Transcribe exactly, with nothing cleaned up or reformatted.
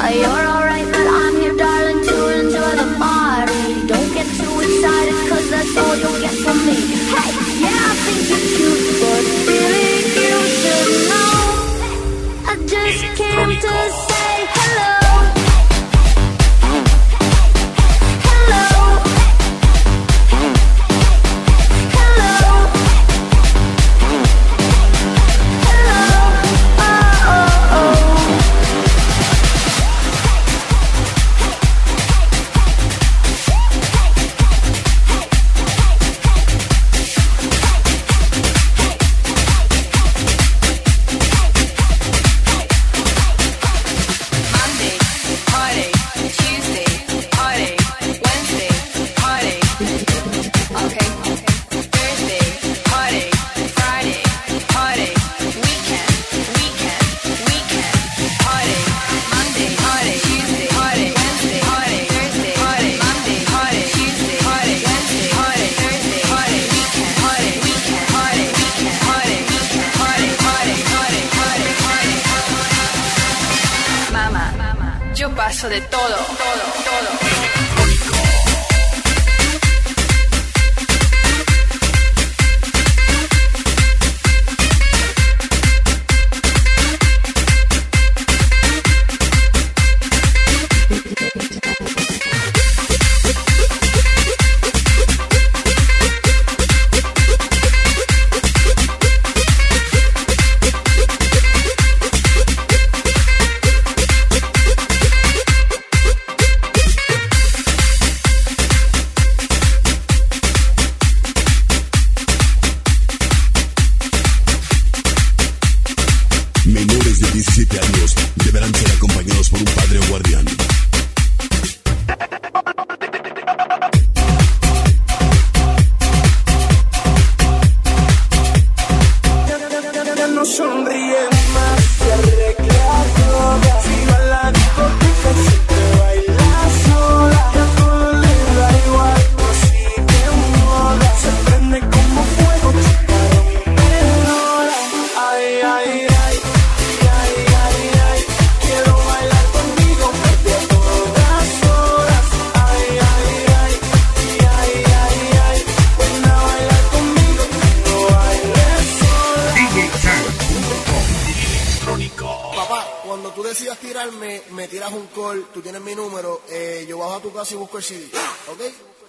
Uh, you're alright, but I'm here, darling, to enjoy the party. Don't get too excited, cause that's all you'll get from me. Hey, yeah, I think you're cute, but really you should know I just came to say hello. Yo paso de todo, todo, todo. Menores de diecisiete años deberán ser acompañados por un padre o guardián. Ya no sonríe más, se arregla toda. Si va a la discoteca se te baila sola. Ya todo le da igual, no sigue moda. Se prende como fuego, chica, rompedora. Ay, ay, ay. Papá, cuando tú decidas tirarme, me tiras un call, tú tienes mi número, eh, yo bajo a tu casa y busco el C D, ¿ok?